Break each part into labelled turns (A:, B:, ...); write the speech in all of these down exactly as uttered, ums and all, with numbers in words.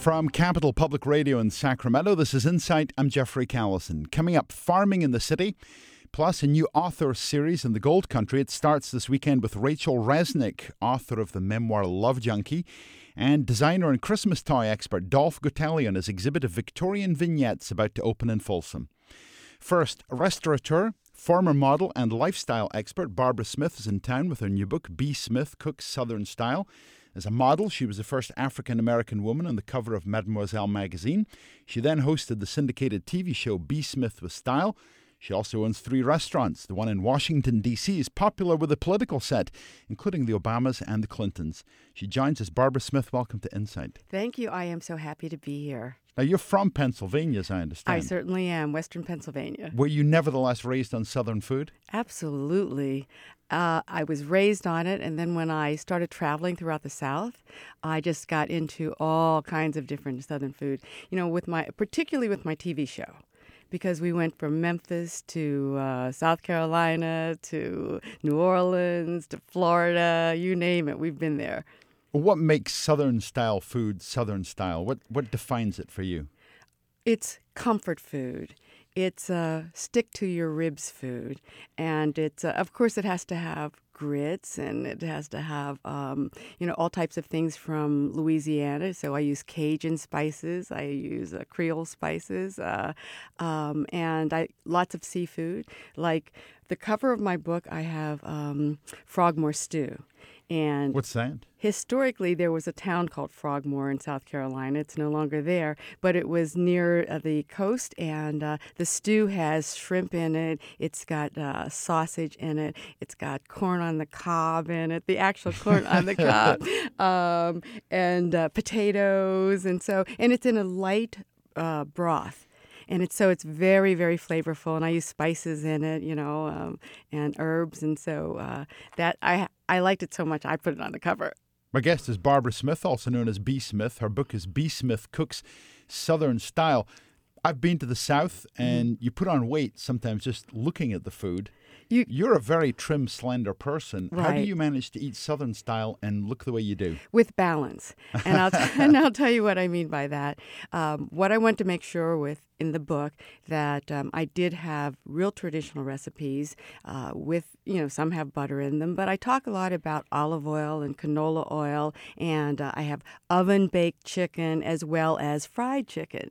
A: From Capital Public Radio in Sacramento, this is Insight. I'm Jeffrey Callison. Coming up, farming in the city, plus a new author series in the Gold Country. It starts this weekend with Rachel Resnick, author of the memoir Love Junkie, and designer and Christmas toy expert Dolph Gotelli on his exhibit of Victorian vignettes about to open in Folsom. First, restaurateur, former model and lifestyle expert Barbara Smith is in town with her new book, B. Smith Cooks Southern Style. As a model, she was the first African-American woman on the cover of Mademoiselle magazine. She then hosted the syndicated T V show B. Smith with Style. She also owns three restaurants. The one in Washington, D C is popular with the political set, including the Obamas and the Clintons. She joins us. Barbara Smith, welcome to Insight.
B: Thank you. I am so happy to be here.
A: Now, you're from Pennsylvania, as I understand.
B: I certainly am, Western Pennsylvania.
A: Were you nevertheless raised on Southern food?
B: Absolutely. Uh, I was raised on it, and then when I started traveling throughout the South, I just got into all kinds of different Southern food, you know, with my, particularly with my T V show. Because we went from Memphis to uh, South Carolina to New Orleans to Florida, you name it, we've been there.
A: What makes Southern style food Southern style? What what defines it for you?
B: It's comfort food. It's uh, stick to your ribs food, and it's uh, of course it has to have grits, and it has to have um, you know all types of things from Louisiana. So I use Cajun spices, I use uh, Creole spices, uh, um, and I lots of seafood. Like the cover of my book, I have um, Frogmore stew. And
A: what's that?
B: Historically, there was a town called Frogmore in South Carolina. It's no longer there, but it was near uh, the coast, and uh, the stew has shrimp in it. It's got uh, sausage in it. It's got corn on the cob in it, the actual corn on the cob, um, and uh, potatoes, and so and it's in a light uh, broth. And it's so it's very, very flavorful, and I use spices in it, you know, um, and herbs, and so uh, that I I liked it so much I put it on the cover.
A: My guest is Barbara Smith, also known as B. Smith. Her book is B. Smith Cooks Southern Style. I've been to the South, and mm-hmm. you put on weight sometimes just looking at the food. You, You're a very trim, slender person.
B: Right.
A: How do you manage to eat Southern style and look the way you do?
B: With balance. And I'll, t- and I'll tell you what I mean by that. Um, what I want to make sure with in the book that um, I did have real traditional recipes uh, with, you know, some have butter in them, but I talk a lot about olive oil and canola oil, and uh, I have oven-baked chicken as well as fried chicken.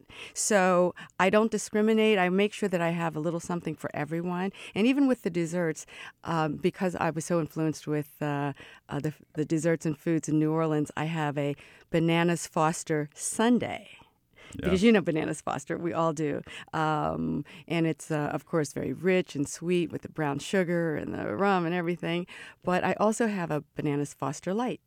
B: So I don't discriminate. I make sure that I have a little something for everyone. And even with the desserts, um, because I was so influenced with uh, uh, the, the desserts and foods in New Orleans, I have a Bananas Foster sundae. Yeah. Because you know Bananas Foster, we all do. Um, and it's, uh, of course, very rich and sweet with the brown sugar and the rum and everything. But I also have a Bananas Foster Light.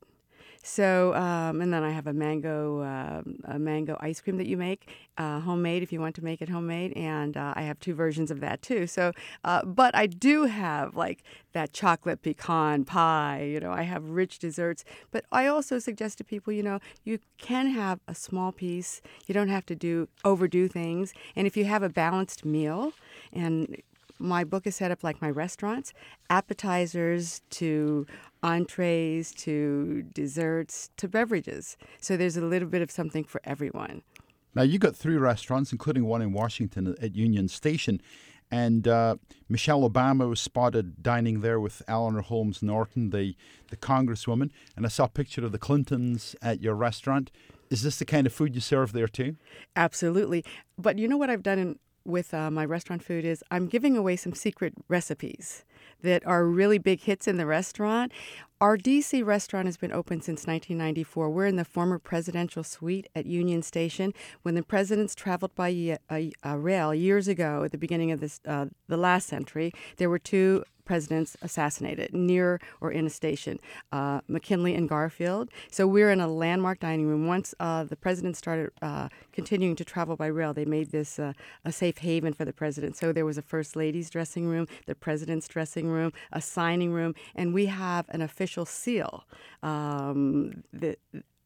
B: So, um, and then I have a mango uh, a mango ice cream that you make, uh, homemade if you want to make it homemade. And uh, I have two versions of that, too. So, uh, but I do have, like, that chocolate pecan pie. You know, I have rich desserts. But I also suggest to people, you know, you can have a small piece. You don't have to do overdo things. And if you have a balanced meal, and my book is set up like my restaurants, appetizers to entrees to desserts to beverages. So there's a little bit of something for everyone.
A: Now, you got three restaurants, including one in Washington at Union Station. And uh, Michelle Obama was spotted dining there with Eleanor Holmes Norton, the, the congresswoman. And I saw a picture of the Clintons at your restaurant. Is this the kind of food you serve there, too?
B: Absolutely. But you know what I've done in with uh, my restaurant food is I'm giving away some secret recipes that are really big hits in the restaurant. Our D C restaurant has been open since nineteen ninety-four. We're in the former presidential suite at Union Station. When the presidents traveled by uh, uh, rail years ago at the beginning of this uh, the last century, there were two presidents assassinated near or in a station, uh, McKinley and Garfield. So we're in a landmark dining room. Once uh, the president started uh, continuing to travel by rail, they made this uh, a safe haven for the president. So there was a first lady's dressing room, the president's dressing room, a signing room, and we have an official seal um, that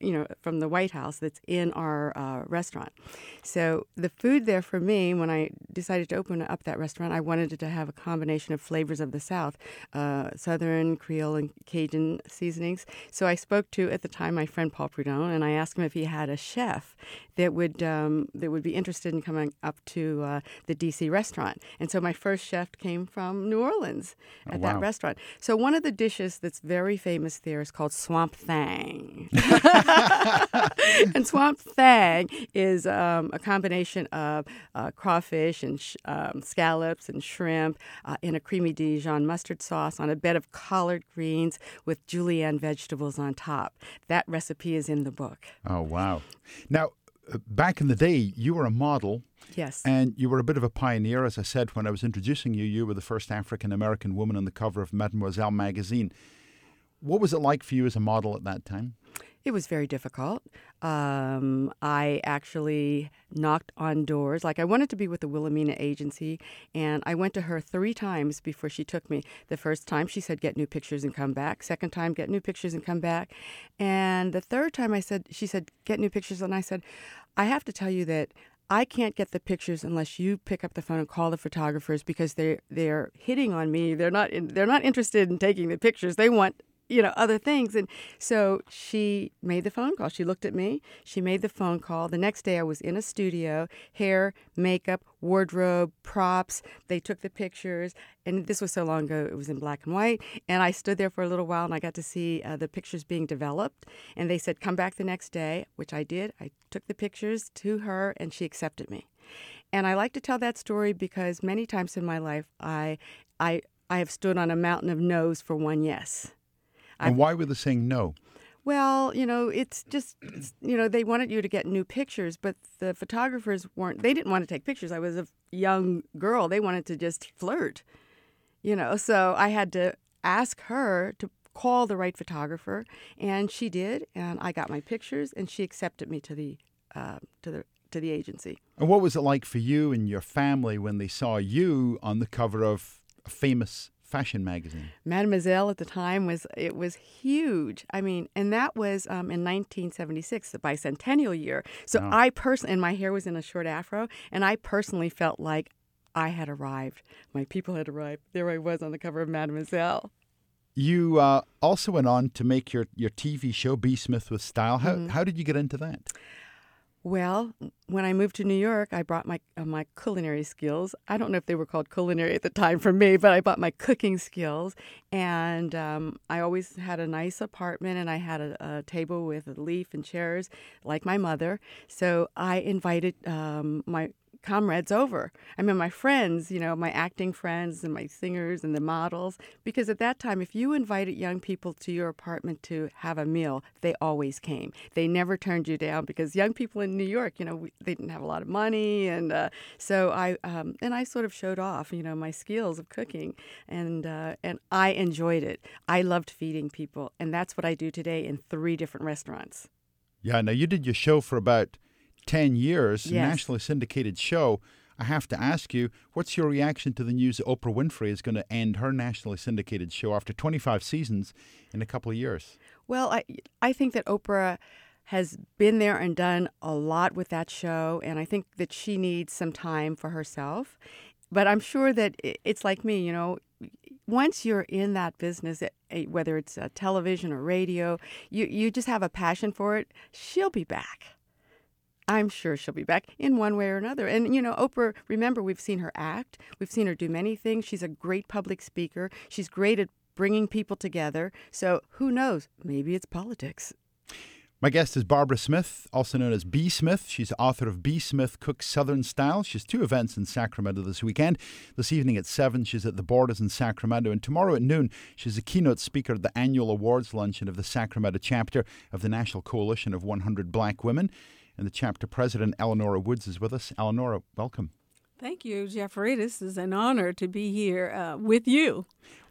B: you know, from the White House that's in our uh, restaurant. So the food there for me, when I decided to open up that restaurant, I wanted it to have a combination of flavors of the South, uh, Southern, Creole, and Cajun seasonings. So I spoke to, at the time, my friend Paul Prudhomme, and I asked him if he had a chef that would um, that would be interested in coming up to uh, the D C restaurant. And so my first chef came from New Orleans at
A: oh, wow.
B: that restaurant. So one of the dishes that's very famous there is called swamp thang. And swamp thang is um, a combination of uh, crawfish and sh- um, scallops and shrimp uh, in a creamy Dijon mustard sauce on a bed of collard greens with julienne vegetables on top. That recipe is in the book.
A: Oh, wow. Now, uh, back in the day, you were a model.
B: Yes.
A: And you were a bit of a pioneer. As I said, when I was introducing you, you were the first African-American woman on the cover of Mademoiselle magazine. What was it like for you as a model at that time?
B: It was very difficult. Um, I actually knocked on doors. Like, I wanted to be with the Wilhelmina agency, and I went to her three times before she took me. The first time, she said, get new pictures and come back. Second time, get new pictures and come back. And the third time, I said, she said, get new pictures. And I said, I have to tell you that I can't get the pictures unless you pick up the phone and call the photographers, because they're, they're hitting on me. They're not, in, they're not interested in taking the pictures. They want, you know, other things. And so she made the phone call. She looked at me. She made the phone call. The next day I was in a studio, hair, makeup, wardrobe, props. They took the pictures. And this was so long ago, it was in black and white. And I stood there for a little while, and I got to see uh, the pictures being developed. And they said, come back the next day, which I did. I took the pictures to her, and she accepted me. And I like to tell that story because many times in my life, I, I, I have stood on a mountain of no's for one yes.
A: And why were they saying no?
B: Well, you know, it's just, it's, you know, they wanted you to get new pictures, but the photographers weren't, they didn't want to take pictures. I was a young girl. They wanted to just flirt, you know. So I had to ask her to call the right photographer, and she did, and I got my pictures, and she accepted me to the, uh, to the, to the agency.
A: And what was it like for you and your family when they saw you on the cover of a famous fashion magazine?
B: Mademoiselle at the time was, it was huge. I mean, and that was um, in nineteen seventy-six, the bicentennial year. So
A: Oh.
B: I personally, and my hair was in a short afro, and I personally felt like I had arrived. My people had arrived. There I was on the cover of Mademoiselle.
A: You uh, also went on to make your, your T V show, Be Smith with Style. How,
B: Mhm.
A: how did you get into that?
B: Well, when I moved to New York, I brought my uh, my culinary skills. I don't know if they were called culinary at the time for me, but I brought my cooking skills. And um, I always had a nice apartment, and I had a, a table with a leaf and chairs, like my mother. So I invited um, my comrades over. I mean, my friends, you know, my acting friends and my singers and the models. Because at that time, if you invited young people to your apartment to have a meal, they always came. They never turned you down, because young people in New York, you know, we, they didn't have a lot of money. And uh, so I, um, and I sort of showed off, you know, my skills of cooking. And, uh, and I enjoyed it. I loved feeding people. And that's what I do today in three different restaurants.
A: Yeah, now you did your show for about ten years, a
B: Yes.
A: nationally syndicated show. I have to ask you, what's your reaction to the news that Oprah Winfrey is going to end her nationally syndicated show after twenty-five seasons in a couple of years?
B: Well, I I think that Oprah has been there and done a lot with that show, and I think that she needs some time for herself. But I'm sure that i- it's like me, you know, once you're in that business, eh, eh, whether it's uh, television or radio, you, you just have a passion for it. She'll be back. I'm sure she'll be back in one way or another. And, you know, Oprah, remember, we've seen her act. We've seen her do many things. She's a great public speaker. She's great at bringing people together. So who knows? Maybe it's politics.
A: My guest is Barbara Smith, also known as B. Smith. She's the author of B. Smith Cooks Southern Style. She has two events in Sacramento this weekend. This evening at seven, she's at the Borders in Sacramento. And tomorrow at noon, she's a keynote speaker at the annual awards luncheon of the Sacramento chapter of the National Coalition of one hundred Black Women. And the chapter president, Eleanor Woods, is with us. Eleanor, welcome.
C: Thank you, Jeffrey. This is an honor to be here uh, with you.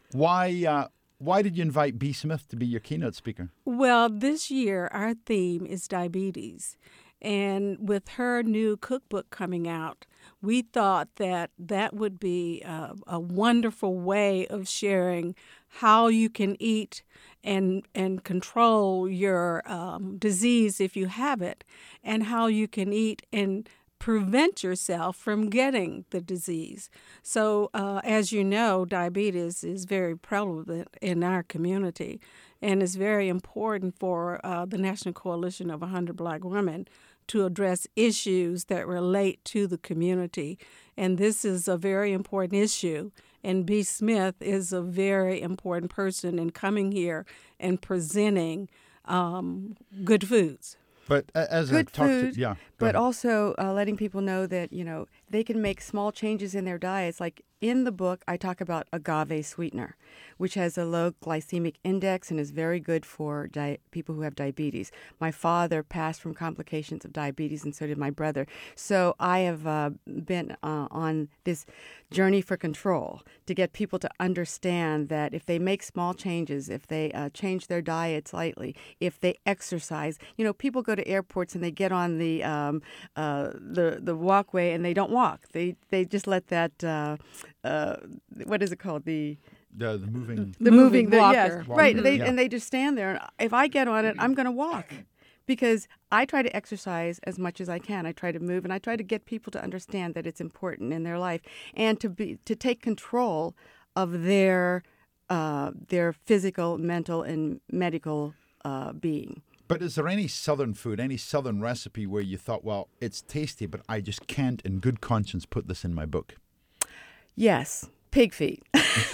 A: Why uh, why did you invite B. Smith to be your keynote speaker?
C: Well, this year our theme is diabetes. And with her new cookbook coming out, we thought that that would be a, a wonderful way of sharing how you can eat and and control your um, disease if you have it, and how you can eat and prevent yourself from getting the disease. So, uh, as you know, diabetes is very prevalent in our community, and it's very important for uh, the National Coalition of one hundred Black Women to address issues that relate to the community. And this is a very important issue. And B. Smith is a very important person in coming here and presenting um, good foods.
A: But uh, as
B: Good
A: I talked
B: food,
A: to, yeah, go
B: but
A: ahead.
B: also uh, letting people know that, you know, they can make small changes in their diets. Like in the book, I talk about agave sweetener, which has a low glycemic index and is very good for di- people who have diabetes. My father passed from complications of diabetes, and so did my brother. So I have uh, been uh, on this journey for control to get people to understand that if they make small changes, if they uh, change their diet slightly, if they exercise, you know, people go to airports and they get on the um, uh, the the walkway and they don't walk. They they just let that uh, uh, what is it called the
A: The, the moving.
B: the
C: Moving
B: moving, the, yes,
C: walker.
B: right.
A: Walker,
B: They
A: yeah.
B: and they just stand there. And if I get on it, I'm going to walk, because I try to exercise as much as I can. I try to move, and I try to get people to understand that it's important in their life, and to be to take control of their uh, their physical, mental, and medical uh, being.
A: But is there any Southern food, any Southern recipe where you thought, well, it's tasty, but I just can't in good conscience put this in my book?
B: Yes, pig feet.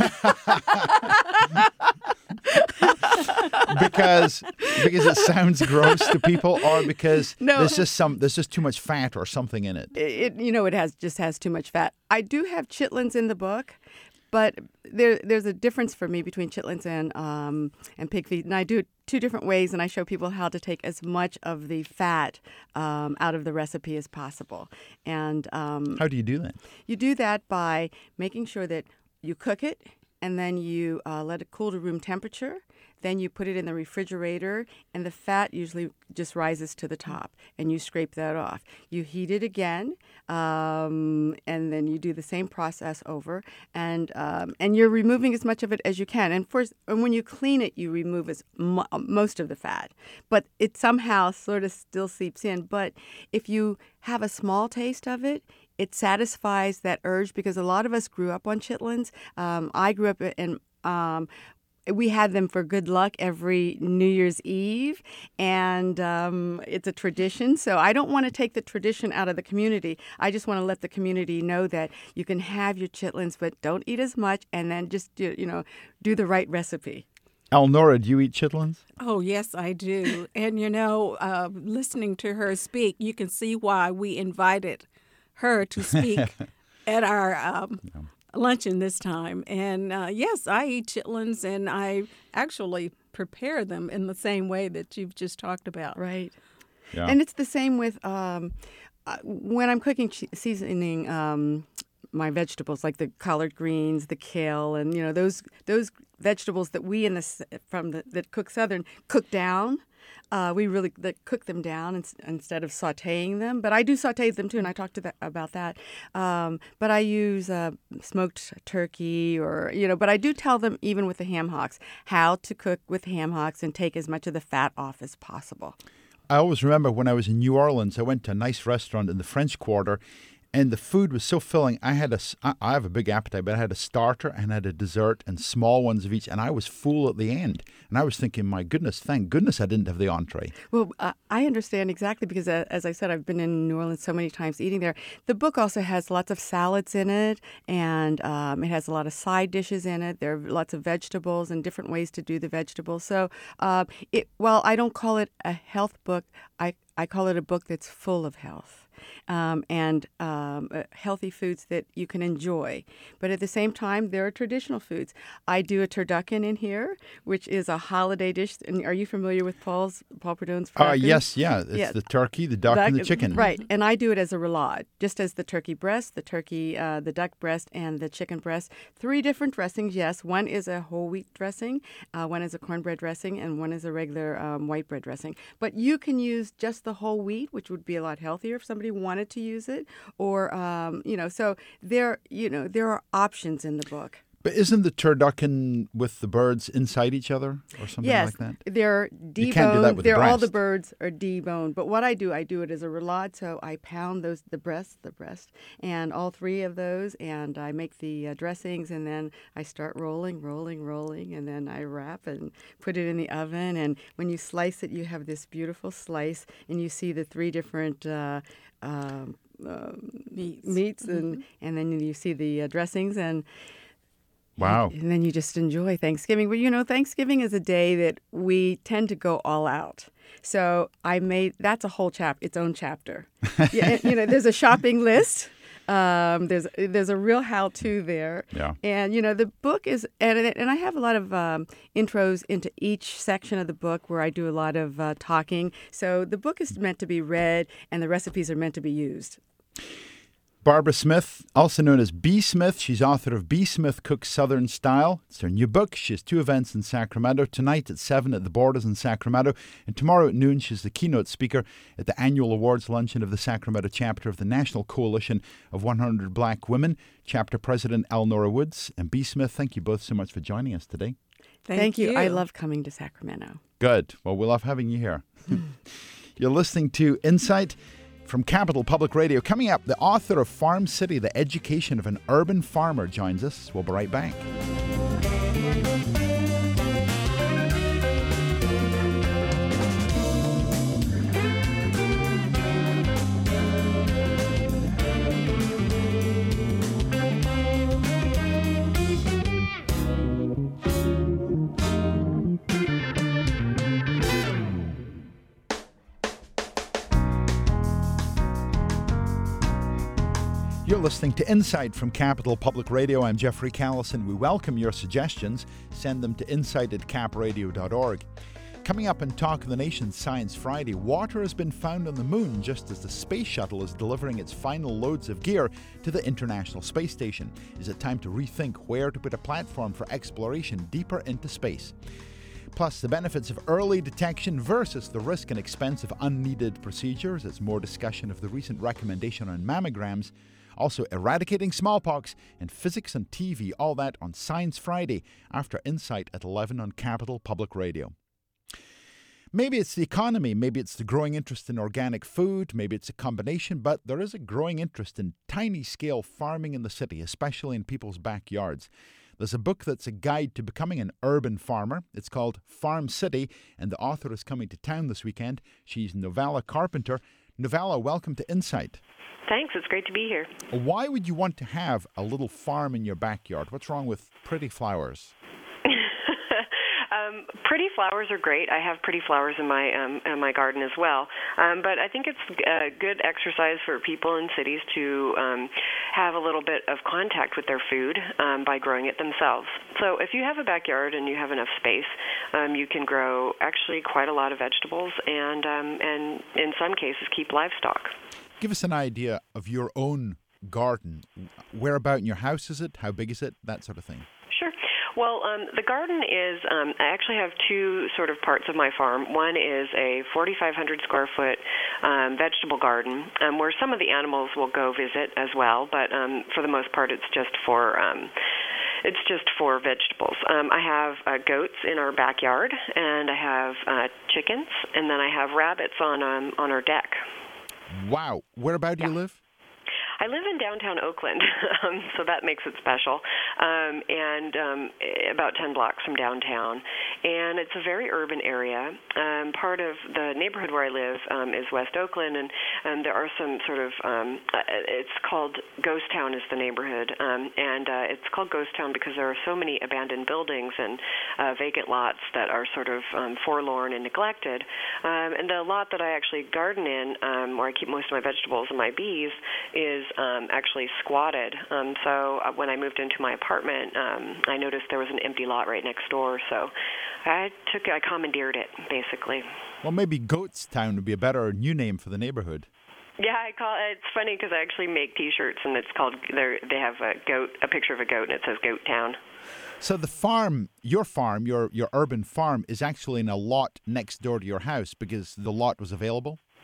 A: because because it sounds gross to people, or because
B: No.
A: there's just some there's just too much fat or something in it.
B: It, you know, it has just has too much fat. I do have chitlins in the book, but there there's a difference for me between chitlins and um, and pig feet, and I do it two different ways, and I show people how to take as much of the fat um, out of the recipe as possible. And um,
A: How do you do that?
B: you do that by making sure that you cook it, and then you uh, let it cool to room temperature. Then you put it in the refrigerator, and the fat usually just rises to the top, and you scrape that off. You heat it again, um, and then you do the same process over, and um, and you're removing as much of it as you can. And first, and when you clean it, you remove as mo- most of the fat, but it somehow sort of still seeps in. But if you have a small taste of it, it satisfies that urge, because a lot of us grew up on chitlins. Um, I grew up in. Um, We had them for good luck every New Year's Eve, and um, it's a tradition. So I don't want to take the tradition out of the community. I just want to let the community know that you can have your chitlins, but don't eat as much, and then just do, you know, do the right recipe.
A: Elnora, do you eat chitlins?
C: Oh, yes, I do. And, you know, uh, listening to her speak, you can see why we invited her to speak at our um, luncheon this time. And, uh, yes, I eat chitlins, and I actually prepare them in the same way that you've just talked about.
B: Right.
A: Yeah.
B: And it's the same with um, uh, when I'm cooking, che- seasoning um, my vegetables, like the collard greens, the kale, and you know those those vegetables that we in the s- from the that cook Southern cook down. Uh, we really that cook them down in, instead of sautéing them. But I do sauté them too, and I talked to that, about that. Um, but I use uh, smoked turkey, or you know. But I do tell them, even with the ham hocks, how to cook with ham hocks and take as much of the fat off as possible.
A: I always remember when I was in New Orleans, I went to a nice restaurant in the French Quarter, and the food was so filling. I had a, s- I I have a big appetite, but I had a starter and I had a dessert and small ones of each, and I was full at the end. And I was thinking, my goodness, thank goodness I didn't have the entree.
B: Well, uh, I understand exactly, because, uh, as I said, I've been in New Orleans so many times eating there. The book also has lots of salads in it, and um, it has a lot of side dishes in it. There are lots of vegetables and different ways to do the vegetables. So, uh, it, while I don't call it a health book, I, I call it a book that's full of health. Um, and um, uh, healthy foods that you can enjoy. But at the same time, there are traditional foods. I do a turducken in here, which is a holiday dish. And are you familiar with Paul's Paul Prudhomme's
A: Uh,
B: turducken?
A: yes, yeah. It's
B: Yeah.
A: the turkey, the duck, and the
B: Duck-
A: chicken.
B: Right. And I do it as a roulade, just as the turkey breast, the turkey, uh, the duck breast, and the chicken breast. Three different dressings, yes. One is a whole wheat dressing, uh, one is a cornbread dressing, and one is a regular um, white bread dressing. But you can use just the the whole wheat, which would be a lot healthier if somebody wanted to use it, or um, you know, so there, you know, there are options in the book.
A: But isn't the turducken with the birds inside each other or something
B: yes,
A: like that?
B: they're deboned.
A: You can't do that with the
B: they're all
A: breast.
B: the birds are deboned. But what I do, I do it as a roulade. So I pound those the breast, the breast, and all three of those, and I make the uh, dressings, and then I start rolling, rolling, rolling, and then I wrap and put it in the oven. And when you slice it, you have this beautiful slice, and you see the three different. Uh, um, um,
C: Meats.
B: meats, and and then you see the uh, dressings, and.
A: Wow.
B: And then you just enjoy Thanksgiving. But, you know, Thanksgiving is a day that we tend to go all out. So I made, that's a whole chapter, its own chapter. yeah, you know, there's a shopping list. Um, there's there's a real how-to there.
A: Yeah.
B: And, you know, the book is, and, and I have a lot of um, intros into each section of the book where I do a lot of uh, talking. So the book is meant to be read and the recipes are meant to be used.
A: Barbara Smith, also known as B. Smith. She's author of B. Smith Cooks Southern Style. It's her new book. She has two events in Sacramento. Tonight at seven at the Borders in Sacramento. And tomorrow at noon, she's the keynote speaker at the annual awards luncheon of the Sacramento chapter of the National Coalition of one hundred Black Women. Chapter President Elnora Woods and B. Smith, thank you both so much for joining us today.
C: Thank,
B: Thank you.
C: you.
B: I love coming to Sacramento.
A: Good. Well, we love having you here. You're listening to Insight from Capital Public Radio. Coming up, the author of Farm City, The Education of an Urban Farmer joins us. We'll be right back. You're listening to Insight from Capital Public Radio. I'm Jeffrey Callison. We welcome your suggestions. Send them to insight at cap radio dot org. Coming up in Talk of the Nation Science Friday, water has been found on the moon just as the space shuttle is delivering its final loads of gear to the International Space Station. Is it time to rethink where to put a platform for exploration deeper into space? Plus, the benefits of early detection versus the risk and expense of unneeded procedures. It's more discussion of the recent recommendation on mammograms. Also, eradicating smallpox and physics on T V, all that on Science Friday after Insight at eleven on Capital Public Radio. Maybe it's the economy, maybe it's the growing interest in organic food, maybe it's a combination, but there is a growing interest in tiny-scale farming in the city, especially in people's backyards. There's a book that's a guide to becoming an urban farmer. It's called Farm City, and the author is coming to town this weekend. She's Novella Carpenter. Novella, welcome to Insight.
D: Thanks. It's great to be here.
A: Why would you want to have a little farm in your backyard? What's wrong with pretty flowers?
D: um, pretty flowers are great. I have pretty flowers in my um, in my garden as well. Um, but I think it's a good exercise for people in cities to um, have a little bit of contact with their food um, by growing it themselves. So if you have a backyard and you have enough space, um, you can grow actually quite a lot of vegetables and um, and in some cases keep livestock.
A: Give us an idea of your own garden. Whereabout in your house is it? How big is it? That sort of thing.
D: Sure. Well, um, the garden is, um, I actually have two sort of parts of my farm. One is a forty-five hundred square foot um, vegetable garden um, where some of the animals will go visit as well, but um, for the most part it's just for um, It's just for vegetables. Um, I have uh, goats in our backyard, and I have uh, chickens, and then I have rabbits on um, on our deck.
A: Wow. Whereabout do
D: Yeah.
A: you live?
D: I live in downtown Oakland, um, so that makes it special, um, and um, about ten blocks from downtown. And it's a very urban area. Um, part of the neighborhood where I live um, is West Oakland, and, and there are some sort of, um, uh, it's called Ghost Town is the neighborhood, um, and uh, it's called Ghost Town because there are so many abandoned buildings and uh, vacant lots that are sort of um, forlorn and neglected. Um, and the lot that I actually garden in, um, where I keep most of my vegetables and my bees, is Um, actually squatted. Um, so uh, when I moved into my apartment, um, I noticed there was an empty lot right next door. So I took, I commandeered it, basically.
A: Well, maybe Goatstown would be a better new name for the neighborhood.
D: Yeah, I call it. It's funny because I actually make T-shirts, and it's called. They have a goat, a picture of a goat, and it says Goat Town.
A: So the farm, your farm, your your urban farm, is actually in a lot next door to your house because the lot was available?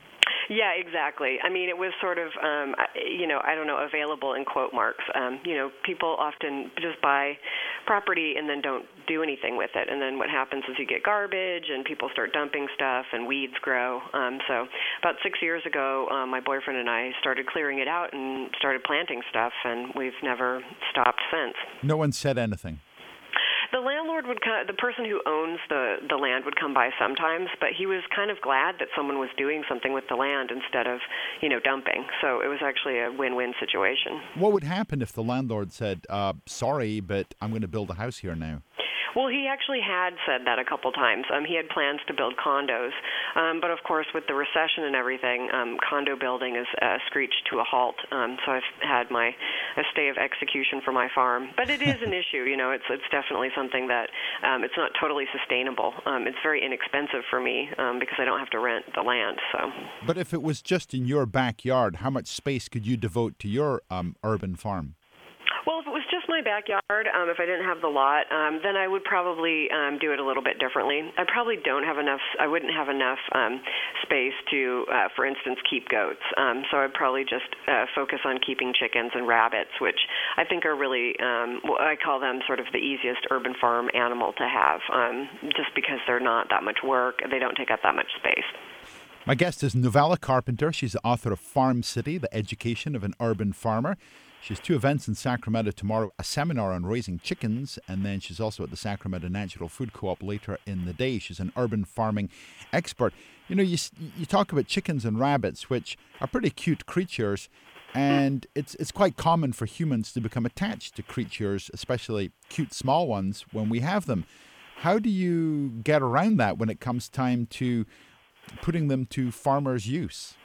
D: Yeah, exactly. I mean, it was sort of, um, you know, I don't know, available in quote marks. Um, you know, people often just buy property and then don't do anything with it. And then what happens is you get garbage and people start dumping stuff and weeds grow. Um, so about six years ago, um, my boyfriend and I started clearing it out and started planting stuff, and we've never stopped since.
A: No one said anything.
D: The landlord would come, the person who owns the, the land would come by sometimes, but he was kind of glad that someone was doing something with the land instead of, you know, dumping. So it was actually a win-win situation.
A: What would happen if the landlord said, uh, sorry, but I'm going to build a house here now?
D: Well, he actually had said that a couple times. Um, he had plans to build condos, um, but of course, with the recession and everything, um, condo building is uh, screeched to a halt. Um, so I've had my a stay of execution for my farm. But it is an issue, you know. It's it's definitely something that um, it's not totally sustainable. Um, it's very inexpensive for me um, because I don't have to rent the land. So.
A: But if it was just in your backyard, how much space could you devote to your um, urban farm?
D: Well, if it was just my backyard, um, if I didn't have the lot, um, then I would probably um, do it a little bit differently. I probably don't have enough, I wouldn't have enough um, space to, uh, for instance, keep goats. Um, so I'd probably just uh, focus on keeping chickens and rabbits, which I think are really, um, well, I call them sort of the easiest urban farm animal to have, um, just because they're not that much work. They don't take up that much space.
A: My guest is Novella Carpenter. She's the author of Farm City, The Education of an Urban Farmer. She has two events in Sacramento tomorrow, a seminar on raising chickens, and then she's also at the Sacramento Natural Food Co-op later in the day. She's an urban farming expert. You know, you you talk about chickens and rabbits, which are pretty cute creatures, and it's it's quite common for humans to become attached to creatures, especially cute small ones, when we have them. How do you get around that when it comes time to putting them to farmers' use?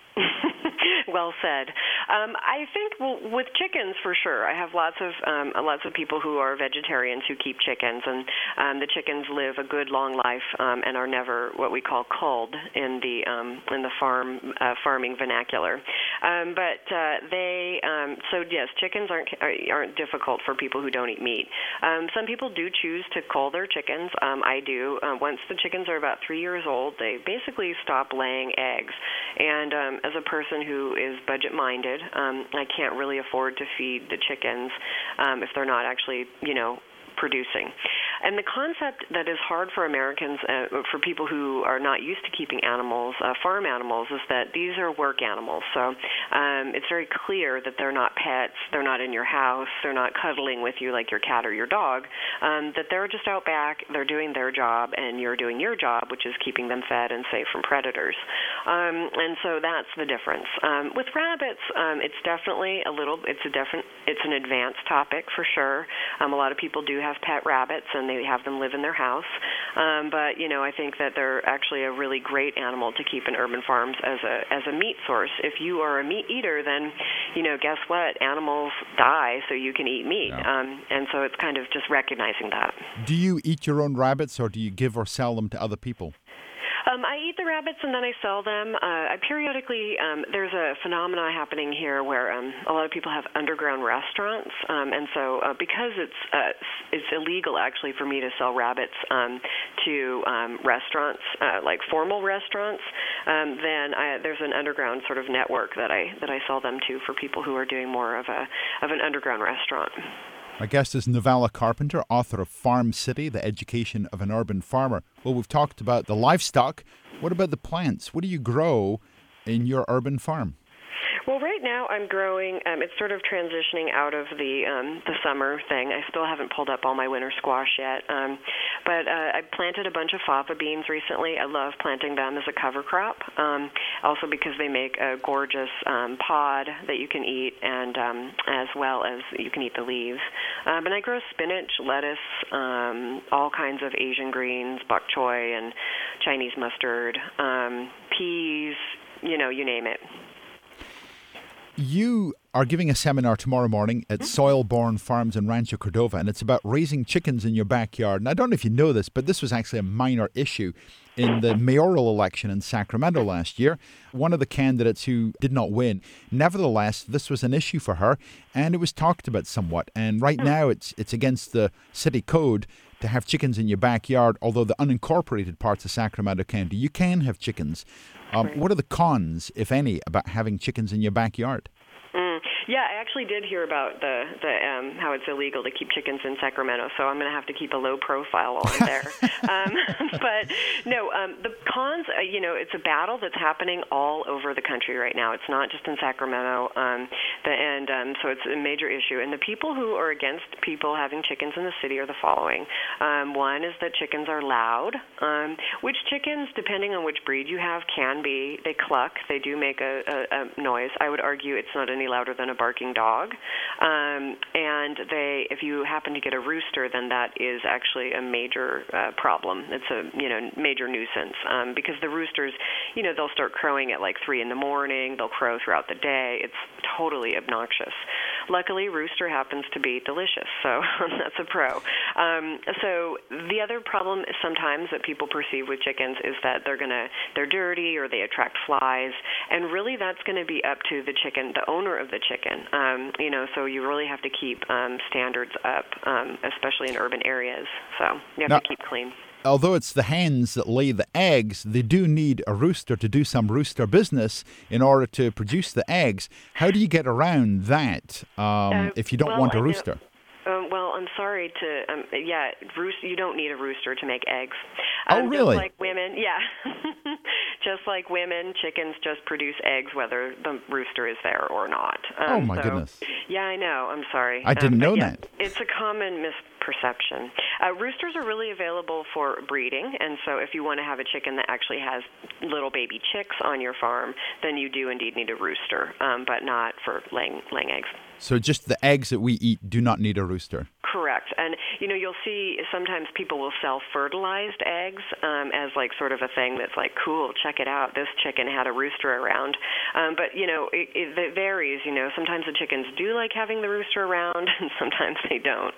D: Well said. Um, I think well, with chickens for sure. I have lots of um, lots of people who are vegetarians who keep chickens, and um, the chickens live a good long life um, and are never what we call culled in the um, in the farm uh, farming vernacular. Um, but uh, they um, so yes, chickens aren't aren't difficult for people who don't eat meat. Um, some people do choose to cull their chickens. Um, I do. Uh, once the chickens are about three years old, they basically stop laying eggs. And um, as a person who is budget-minded, um, I can't really afford to feed the chickens um, if they're not actually, you know, producing. And the concept that is hard for Americans, uh, for people who are not used to keeping animals, uh, farm animals, is that these are work animals. So um, it's very clear that they're not pets, they're not in your house, they're not cuddling with you like your cat or your dog, um, that they're just out back, they're doing their job, and you're doing your job, which is keeping them fed and safe from predators. Um, and so that's the difference. Um, with rabbits, um, it's definitely a little, it's a different, it's an advanced topic for sure. Um, a lot of people do have pet rabbits, and they have them live in their house. Um, but, you know, I think that they're actually a really great animal to keep in urban farms as a as a meat source. If you are a meat eater, then, you know, guess what? Animals die so you can eat meat. Yeah. Um, and so it's kind of just recognizing that.
A: Do you eat your own rabbits, or do you give or sell them to other people?
D: Um, I eat the rabbits and then I sell them. Uh, I periodically, um, there's a phenomena happening here where um, a lot of people have underground restaurants, um, and so uh, because it's uh, it's illegal actually for me to sell rabbits um, to um, restaurants, uh, like formal restaurants, um, then I, there's an underground sort of network that I that I sell them to for people who are doing more of a of an underground restaurant.
A: My guest is Novella Carpenter, author of Farm City, The Education of an Urban Farmer. Well, we've talked about the livestock. What about the plants? What do you grow in your urban farm?
D: Well, right now I'm growing, um, it's sort of transitioning out of the um, the summer thing. I still haven't pulled up all my winter squash yet. Um, but uh, I planted a bunch of fava beans recently. I love planting them as a cover crop, um, also because they make a gorgeous um, pod that you can eat, and um, as well as you can eat the leaves. Um, and I grow spinach, lettuce, um, all kinds of Asian greens, bok choy and Chinese mustard, um, peas, you know, you name it.
A: You are giving a seminar tomorrow morning at Soil Born Farms in Rancho Cordova, and it's about raising chickens in your backyard. And I don't know if you know this, but this was actually a minor issue in the mayoral election in Sacramento last year. One of the candidates who did not win. Nevertheless, this was an issue for her, and it was talked about somewhat. And right now, it's it's against the city code to have chickens in your backyard, although the unincorporated parts of Sacramento County, you can have chickens. Um,
D: right.
A: What are the cons, if any, about having chickens in your backyard?
D: Mm. Yeah, I actually did hear about the, the um, how it's illegal to keep chickens in Sacramento, so I'm going to have to keep a low profile while I'm there. um, but no, um, the cons, uh, you know, it's a battle that's happening all over the country right now. It's not just in Sacramento, um, the, and um, so it's a major issue. And the people who are against people having chickens in the city are the following. Um, one is that chickens are loud, um, which chickens, depending on which breed you have, can be. They cluck. They do make a, a, a noise. I would argue it's not any louder than a barking dog. Um, and they, if you happen to get a rooster, then that is actually a major uh, problem. It's a, you know, major nuisance um, because the roosters, you know, they'll start crowing at like three in the morning. They'll crow throughout the day. It's totally obnoxious. Luckily, rooster happens to be delicious, so that's a pro. Um, so the other problem sometimes that people perceive with chickens is that they're gonna they're dirty or they attract flies, and really that's going to be up to the chicken, the owner of the chicken. Um, you know, so you really have to keep um, standards up, um, especially in urban areas. So you have
A: now,
D: to keep clean.
A: Although it's the hens that lay the eggs, they do need a rooster to do some rooster business in order to produce the eggs. How do you get around that um,
D: uh,
A: if you don't
D: well,
A: want a
D: I
A: rooster?
D: Know. Um, well, I'm sorry to, um, yeah, roost, you don't need a rooster to make eggs.
A: Um,
D: oh,
A: really?
D: Just like women, yeah. Just like women, chickens just produce eggs whether the rooster is there or not. Um,
A: oh, my
D: so,
A: goodness.
D: Yeah, I know. I'm sorry.
A: I didn't
D: um,
A: know
D: yeah,
A: that.
D: It's a common misperception. Uh, roosters are really available for breeding, and so if you want to have a chicken that actually has little baby chicks on your farm, then you do indeed need a rooster, um, but not for laying, laying eggs.
A: So just the eggs that we eat do not need a rooster?
D: Correct. And, you know, you'll see sometimes people will sell fertilized eggs um, as like sort of a thing that's like, cool, check it out. This chicken had a rooster around. Um, but, you know, it, it, it varies. You know, sometimes the chickens do like having the rooster around and sometimes they don't.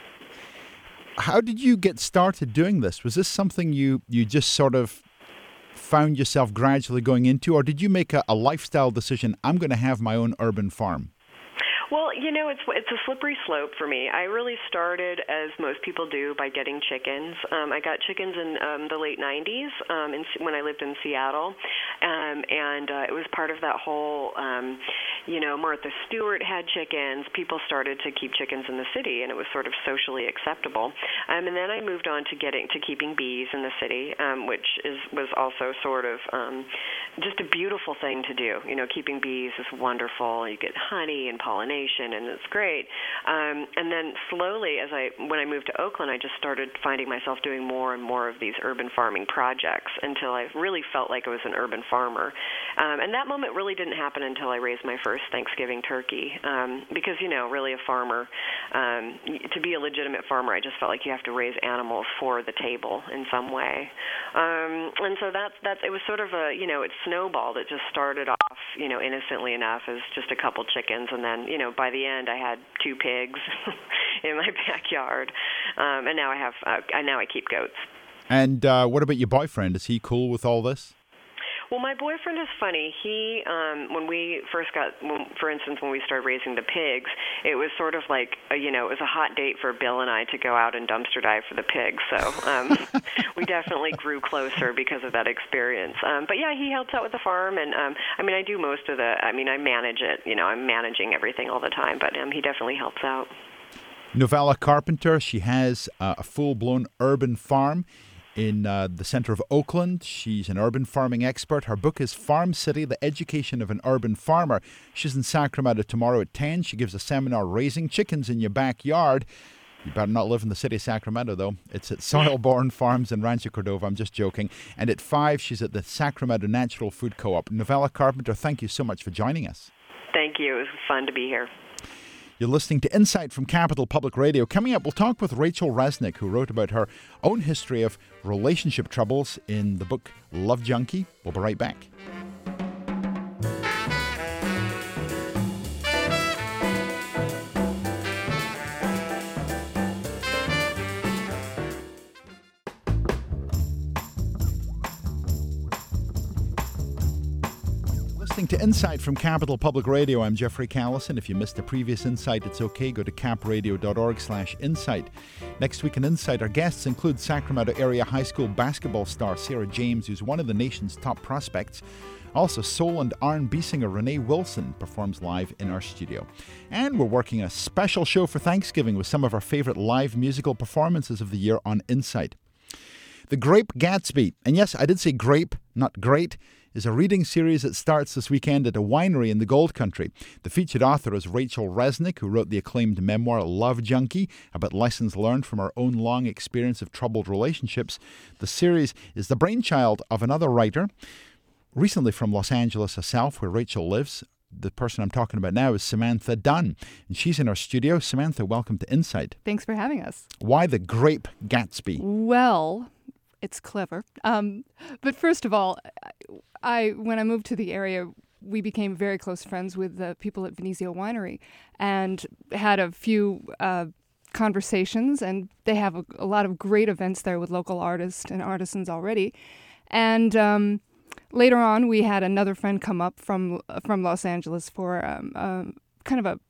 A: How did you get started doing this? Was this something you, you just sort of found yourself gradually going into, or did you make a, a lifestyle decision, I'm going to have my own urban farm?
D: Well, you know, it's it's a slippery slope for me. I really started, as most people do, by getting chickens. Um, I got chickens in um, the late nineties um, in, when I lived in Seattle, um, and uh, it was part of that whole, um, you know, Martha Stewart had chickens. People started to keep chickens in the city, and it was sort of socially acceptable. Um, and then I moved on to getting to keeping bees in the city, um, which is was also sort of um, just a beautiful thing to do. You know, keeping bees is wonderful. You get honey and pollination, and it's great. Um, and then slowly, as I when I moved to Oakland, I just started finding myself doing more and more of these urban farming projects until I really felt like I was an urban farmer. Um, and that moment really didn't happen until I raised my first Thanksgiving turkey, um, because, you know, really a farmer, um, to be a legitimate farmer, I just felt like you have to raise animals for the table in some way. Um, and so that's, that's, it was sort of a, you know, it snowballed. It just started off, you know, innocently enough as just a couple chickens, and then, you know, by the end I had two pigs in my backyard, um, and now I have, uh, now I keep goats.
A: And uh, what about your boyfriend? Is he cool with all this?
D: Well, my boyfriend is funny. He, um, when we first got, when, for instance, when we started raising the pigs, it was sort of like, a, you know, it was a hot date for Bill and I to go out and dumpster dive for the pigs. So um, we definitely grew closer because of that experience. Um, but yeah, he helps out with the farm, and um, I mean, I do most of the, I mean, I manage it. You know, I'm managing everything all the time, but um, he definitely helps out.
A: Novella Carpenter, she has uh, a full-blown urban farm in uh, the center of Oakland. She's an urban farming expert. Her book is Farm City, The Education of an Urban Farmer. She's in Sacramento tomorrow at ten. She gives a seminar, Raising Chickens in Your Backyard. You better not live in the city of Sacramento, though. It's at Soil Born Farms in Rancho Cordova. I'm just joking. And at five, she's at the Sacramento Natural Food Co-op. Novella Carpenter, thank you so much for joining us.
D: Thank you. It was fun to be here.
A: You're listening to Insight from Capital Public Radio. Coming up, we'll talk with Rachel Resnick, who wrote about her own history of relationship troubles in the book Love Junkie. We'll be right back. Listening to Insight from Capital Public Radio, I'm Jeffrey Callison. If you missed a previous Insight, it's okay. Go to capradio.org slash insight. Next week in Insight, our guests include Sacramento area high school basketball star Sarah James, who's one of the nation's top prospects. Also, soul and R and B singer Renee Wilson performs live in our studio. And we're working a special show for Thanksgiving with some of our favourite live musical performances of the year on Insight. The Grape Gatsby, and yes, I did say grape, not great, is a reading series that starts this weekend at a winery in the Gold Country. The featured author is Rachel Resnick, who wrote the acclaimed memoir Love Junkie, about lessons learned from her own long experience of troubled relationships. The series is the brainchild of another writer, recently from Los Angeles herself, where Rachel lives. The person I'm talking about now is Samantha Dunn, and she's in our studio. Samantha, welcome to Insight.
E: Thanks for having us.
A: Why the Grape Gatsby?
E: Well, it's clever. Um, but first of all, I when I moved to the area, we became very close friends with the people at Venezio Winery and had a few uh, conversations, and they have a, a lot of great events there with local artists and artisans already. And um, later on, we had another friend come up from from Los Angeles for um, uh, kind of a,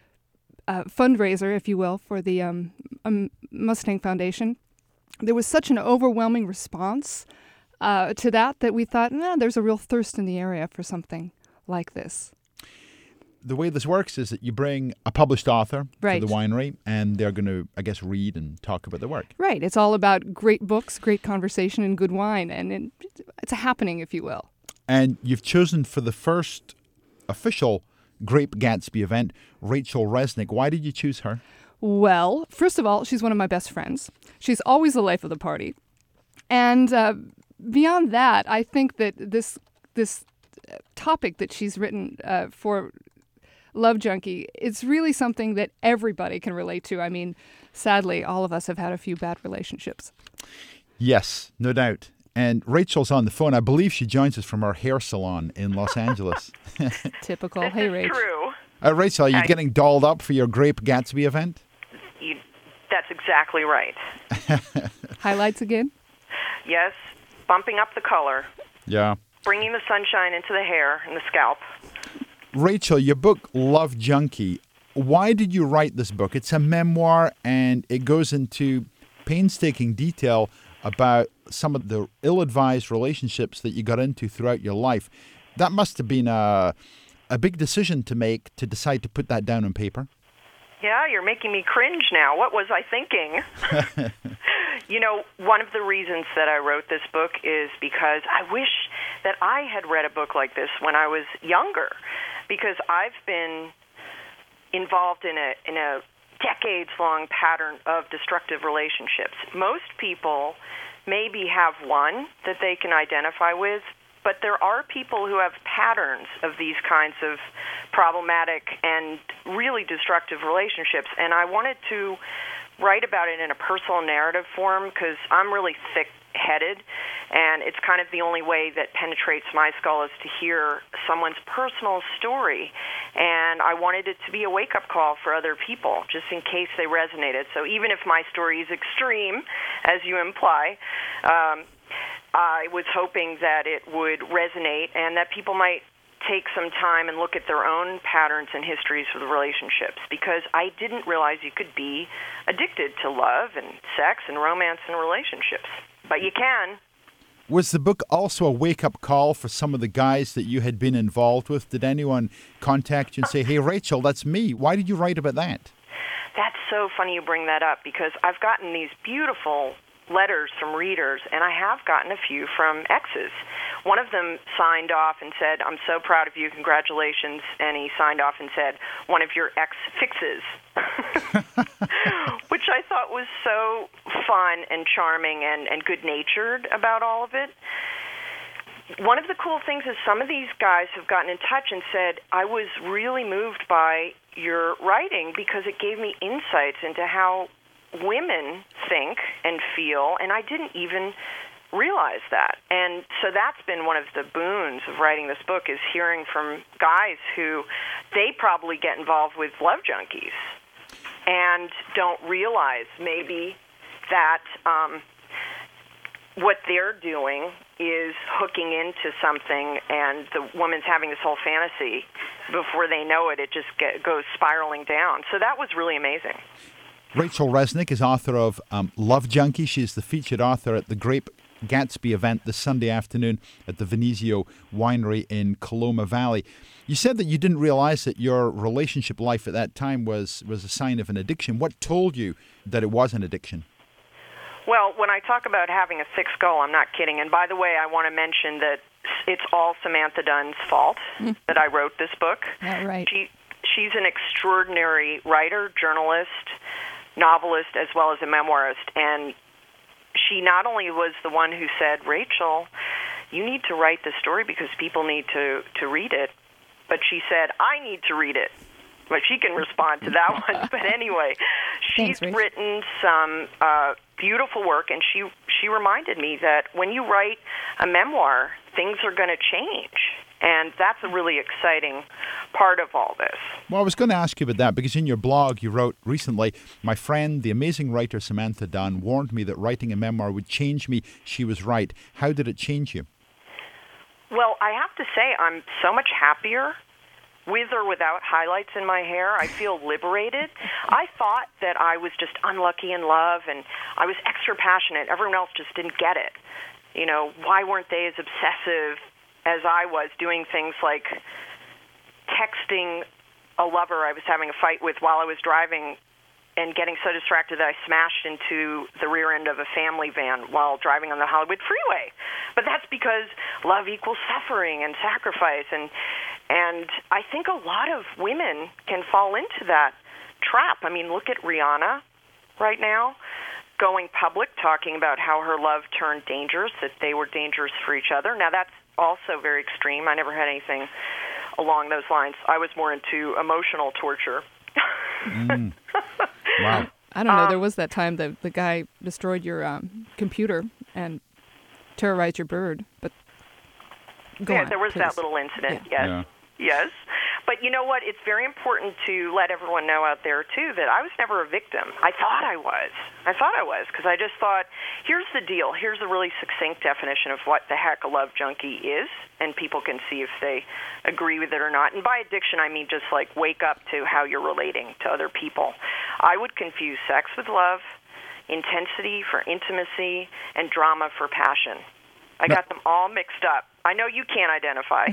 E: a fundraiser, if you will, for the um, um, Mustang Foundation. There was such an overwhelming response uh, to that that we thought, nah, there's a real thirst in the area for something like this.
A: The way this works is that you bring a published author
E: right.
A: to the winery, and they're going to, I guess, read and talk about their work.
E: Right. It's all about great books, great conversation, and good wine. And it, it's a happening, if you will.
A: And you've chosen for the first official Grape Gatsby event, Rachel Resnick. Why did you choose her?
E: Well, first of all, she's one of my best friends. She's always the life of the party. And uh, beyond that, I think that this this topic that she's written uh, for Love Junkie, it's really something that everybody can relate to. I mean, sadly, all of us have had a few bad relationships.
A: Yes, no doubt. And Rachel's on the phone. I believe she joins us from our hair salon in Los Angeles.
E: Typical.
D: This
E: Hey,
D: is
E: Rach.
D: true.
A: Uh, Rachel, are you
D: I-
A: getting dolled up for your Grape Gatsby event?
D: You, that's exactly right.
E: Highlights again?
D: Yes, bumping up the color,
A: Yeah.
D: bringing the sunshine into the hair and the scalp.
A: Rachel, your book, Love Junkie, why did you write this book? It's a memoir, and it goes into painstaking detail about some of the ill-advised relationships that you got into throughout your life. That must have been a, a big decision to make, to decide to put that down on paper.
D: Yeah, you're making me cringe now. What was I thinking? You know, one of the reasons that I wrote this book is because I wish that I had read a book like this when I was younger, because I've been involved in a in a decades-long pattern of destructive relationships. Most people maybe have one that they can identify with, but there are people who have patterns of these kinds of problematic and really destructive relationships, and I wanted to write about it in a personal narrative form because I'm really thick-headed, and it's kind of the only way that penetrates my skull is to hear someone's personal story, and I wanted it to be a wake-up call for other people, just in case they resonated. So even if my story is extreme, as you imply, um, I was hoping that it would resonate and that people might take some time and look at their own patterns and histories with relationships, because I didn't realize you could be addicted to love and sex and romance and relationships. But you can.
A: Was the book also a wake-up call for some of the guys that you had been involved with? Did anyone contact you and say, hey, Rachel, that's me. Why did you write about that?
D: That's so funny you bring that up, because I've gotten these beautiful letters from readers, and I have gotten a few from exes. One of them signed off and said, I'm so proud of you, congratulations, and he signed off and said, one of your ex-fixes, which I thought was so fun and charming and, and good-natured about all of it. One of the cool things is some of these guys have gotten in touch and said, I was really moved by your writing because it gave me insights into how women think and feel, and I didn't even realize that. And so that's been one of the boons of writing this book, is hearing from guys who they probably get involved with love junkies and don't realize maybe that um,
F: what they're doing is hooking into something, and the woman's having this whole fantasy. Before they know it, it just get, goes spiraling down. So that was really amazing.
A: Rachel Resnick is author of um, Love Junkie. She's the featured author at the Grape Gatsby event this Sunday afternoon at the Venezio Winery in Coloma Valley. You said that you didn't realize that your relationship life at that time was, was a sign of an addiction. What told you that it was an addiction?
F: Well, when I talk about having a thick skull, I'm not kidding. And by the way, I want to mention that it's all Samantha Dunn's fault mm. that I wrote this book.
E: Yeah, right.
F: She, she's an extraordinary writer, journalist, novelist, as well as a memoirist. And she not only was the one who said, Rachel, you need to write this story because people need to, to read it, but she said, I need to read it. But she can respond to that one. But anyway, she's
E: Thanks,
F: written some uh, beautiful work, and she she reminded me that when you write a memoir, things are going to change. And that's a really exciting part of all this.
A: Well, I was going to ask you about that because in your blog you wrote recently, my friend, the amazing writer Samantha Dunn, warned me that writing a memoir would change me. She was right. How did it change you?
F: Well, I have to say I'm so much happier with or without highlights in my hair. I feel liberated. I thought that I was just unlucky in love and I was extra passionate. Everyone else just didn't get it. You know, why weren't they as obsessive as I was, doing things like texting a lover I was having a fight with while I was driving and getting so distracted that I smashed into the rear end of a family van while driving on the Hollywood freeway. But that's because love equals suffering and sacrifice. And and I think a lot of women can fall into that trap. I mean, look at Rihanna right now, going public, talking about how her love turned dangerous, that they were dangerous for each other. Now, that's also very extreme. I never had anything along those lines. I was more into emotional torture.
A: mm. Wow.
E: I don't know.
F: Um,
E: there was that time that the guy destroyed your um, computer and terrorized your bird. But go
F: yeah,
E: on,
F: there was
E: please.
F: that little incident.
E: Yeah.
F: Yes.
A: Yeah.
F: Yes. But you know what? It's very important to let everyone know out there, too, that I was never a victim. I thought I was. I thought I was because I just thought, here's the deal. Here's a really succinct definition of what the heck a love junkie is, and people can see if they agree with it or not. And by addiction, I mean just like wake up to how you're relating to other people. I would confuse sex with love, intensity for intimacy, and drama for passion. I got them all mixed up. I know you can't identify.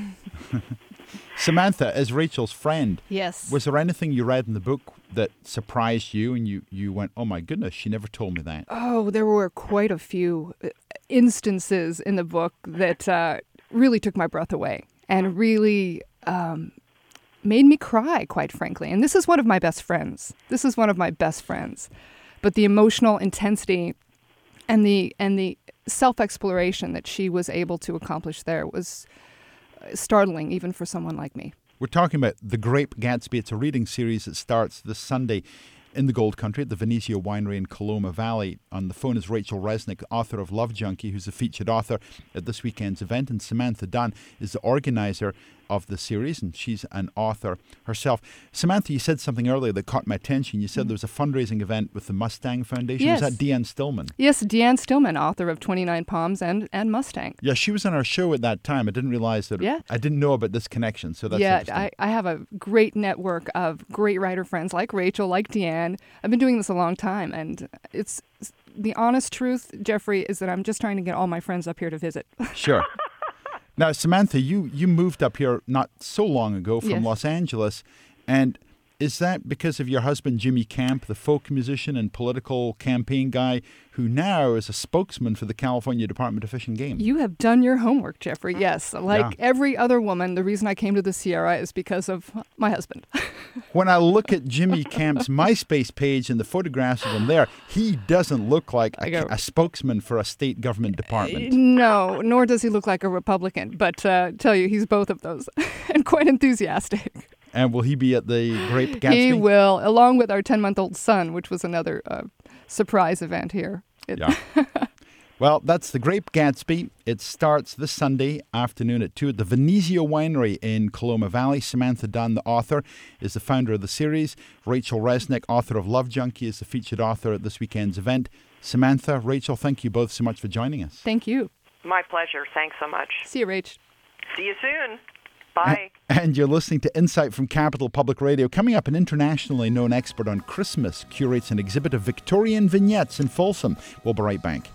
A: Samantha, as Rachel's friend,
E: Yes.
A: was there anything you read in the book that surprised you and you, you went, oh my goodness, she never told me that?
E: Oh, there were quite a few instances in the book that uh, really took my breath away and really um, made me cry, quite frankly. And this is one of my best friends. This is one of my best friends. But the emotional intensity and the and the self-exploration that she was able to accomplish there was startling, even for someone like me.
A: We're talking about The Grape Gatsby. It's a reading series that starts this Sunday in the Gold Country at the Venezio Winery in Coloma Valley. On the phone is Rachel Resnick, author of Love Junkie, who's a featured author at this weekend's event, and Samantha Dunn is the organizer of the series, and she's an author herself. Samantha, you said something earlier that caught my attention. You said mm-hmm. there was a fundraising event with the Mustang Foundation.
E: Yes.
A: Was that Deanne Stillman?
E: Yes, Deanne Stillman, author of twenty-nine Palms and, and Mustang.
A: Yeah, she was on our show at that time. I didn't realize that.
E: Yeah.
A: I didn't know about this connection, so that's
E: yeah,
A: interesting.
E: I, I have a great network of great writer friends like Rachel, like Deanne. I've been doing this a long time, and it's the honest truth, Jeffrey, is that I'm just trying to get all my friends up here to visit.
A: Sure. Now, Samantha, you, you moved up here not so long ago from
E: Yes.
A: Los Angeles, and is that because of your husband, Jimmy Camp, the folk musician and political campaign guy, who now is a spokesman for the California Department of Fish and Game?
E: You have done your homework, Jeffrey. Yes. Like
A: Yeah.
E: every other woman, the reason I came to the Sierra is because of my husband.
A: When I look at Jimmy Camp's MySpace page and the photographs of him there, he doesn't look like a,
E: go-
A: a spokesman for a state government department.
E: No, nor does he look like a Republican. But uh, tell you, he's both of those and quite enthusiastic.
A: And will he be at the Grape Gatsby?
E: He will, along with our ten-month-old son, which was another uh, surprise event here. It-
A: Yeah. Well, that's the Grape Gatsby. It starts this Sunday afternoon at two at the Venezio Winery in Coloma Valley. Samantha Dunn, the author, is the founder of the series. Rachel Resnick, author of Love Junkie, is the featured author at this weekend's event. Samantha, Rachel, thank you both so much for joining us.
E: Thank you.
F: My pleasure. Thanks so much.
E: See you, Rach.
F: See you soon. Bye.
A: And you're listening to Insight from Capital Public Radio. Coming up, an internationally known expert on Christmas curates an exhibit of Victorian vignettes in Folsom. We'll be right back.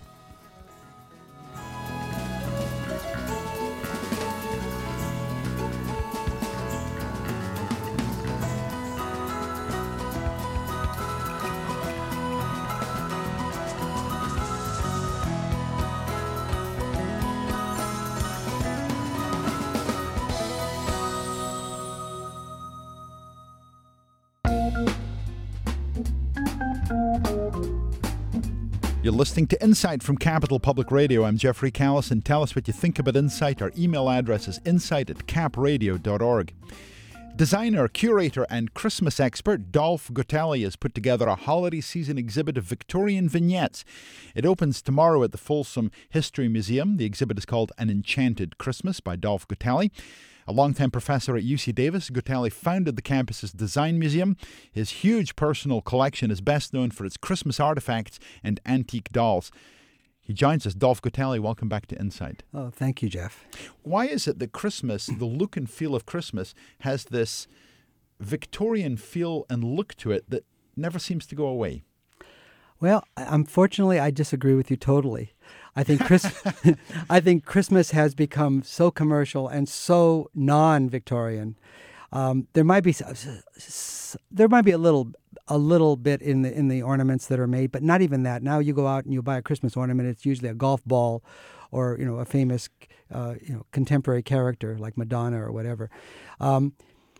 A: You're listening to Insight from Capital Public Radio. I'm Jeffrey Callison. Tell us what you think about Insight. Our email address is insight at capradio dot org. Designer, curator, and Christmas expert Dolph Gotelli has put together a holiday season exhibit of Victorian vignettes. It opens tomorrow at the Folsom History Museum. The exhibit is called An Enchanted Christmas by Dolph Gotelli. A longtime professor at U C Davis, Gotelli founded the campus's design museum. His huge personal collection is best known for its Christmas artifacts and antique dolls. He joins us. Dolph Gotelli, welcome back to Insight.
G: Oh, thank you, Jeff.
A: Why is it that Christmas, the look and feel of Christmas, has this Victorian feel and look to it that never seems to go away?
G: Well, unfortunately, I disagree with you totally. I think Chris, I think Christmas has become so commercial and so non-Victorian. Um, there might be there might be a little a little bit in the in the ornaments that are made, but not even that. Now you go out and you buy a Christmas ornament; it's usually a golf ball, or you know a famous uh, you know contemporary character like Madonna or whatever. Um,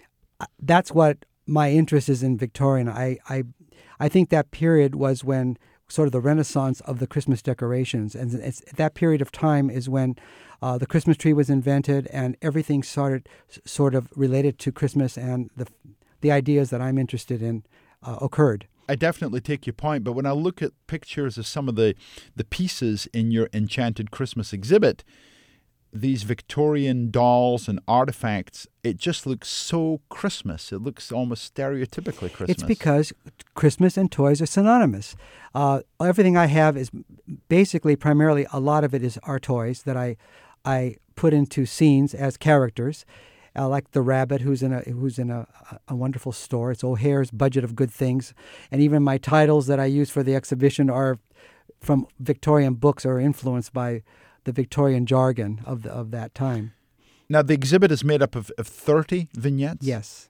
G: that's what my interest is in Victorian. I I I think that period was when sort of the renaissance of the Christmas decorations. And it's, that period of time is when uh, the Christmas tree was invented and everything started sort of related to Christmas, and the the ideas that I'm interested in uh, occurred.
A: I definitely take your point, but when I look at pictures of some of the, the pieces in your Enchanted Christmas exhibit, these Victorian dolls and artifacts, it just looks so Christmas. It looks almost stereotypically Christmas.
G: It's because Christmas and toys are synonymous. Uh, everything I have is basically, primarily, a lot of it is our toys that I I put into scenes as characters, uh, like the rabbit who's in a who's in a, a wonderful store. It's O'Hare's Budget of Good Things, and even my titles that I use for the exhibition are from Victorian books or influenced by the Victorian jargon of the, of that time.
A: Now, the exhibit is made up of, of thirty vignettes?
G: Yes.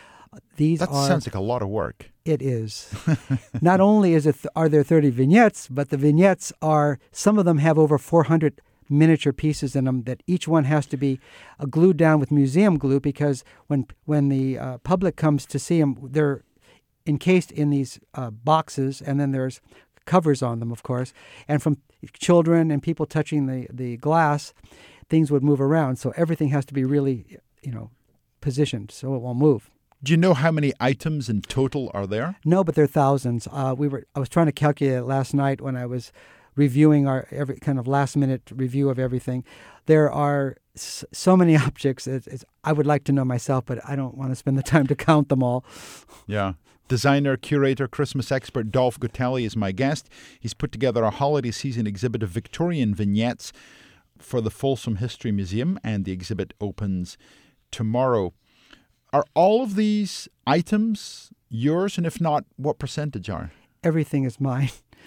G: These
A: that
G: are,
A: sounds like a lot of work.
G: It is. Not only is it th- are there thirty vignettes, but the vignettes are, some of them have over four hundred miniature pieces in them that each one has to be uh, glued down with museum glue, because when when the uh, public comes to see them, they're encased in these uh, boxes, and then there's covers on them, of course. And from children and people touching the, the glass, things would move around. So everything has to be really, you know, positioned so it won't move.
A: Do you know how many items in total are there?
G: No, but there are thousands. Uh, we were. I was trying to calculate it last night when I was reviewing our every kind of last minute review of everything. There are s- so many objects. It's, it's, I would like to know myself, but I don't want to spend the time to count them all.
A: Yeah. Designer, curator, Christmas expert Dolph Gotelli is my guest. He's put together a holiday season exhibit of Victorian vignettes for the Folsom History Museum, and the exhibit opens tomorrow. Are all of these items yours? And if not, what percentage are?
G: Everything is mine.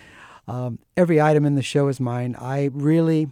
G: Um, every item in the show is mine. I really,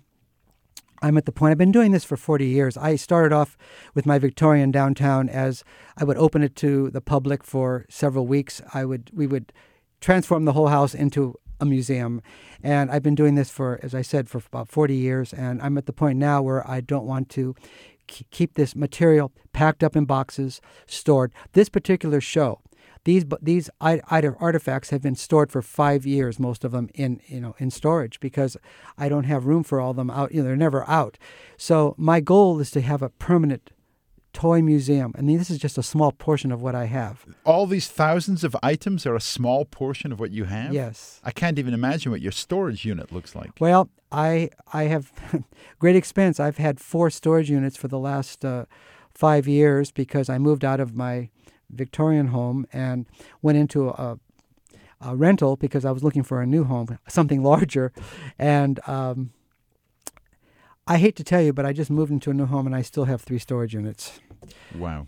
G: I'm at the point, I've been doing this for forty years. I started off with my Victorian downtown as I would open it to the public for several weeks. I would, we would transform the whole house into a museum. And I've been doing this for, as I said, for about forty years. And I'm at the point now where I don't want to keep this material packed up in boxes, stored. This particular show, these these artifacts have been stored for five years, most of them in you know in storage, because I don't have room for all of them out. You know, they're never out. So my goal is to have a permanent toy museum. I mean, this is just a small portion of what I have.
A: All these thousands of items are a small portion of what you have?
G: Yes.
A: I can't even imagine what your storage unit looks like.
G: Well, I I have great expense. I've had four storage units for the last uh, five years because I moved out of my Victorian home and went into a, uh, rental because I was looking for a new home, something larger. And um, I hate to tell you, but I just moved into a new home and I still have three storage units.
A: Wow.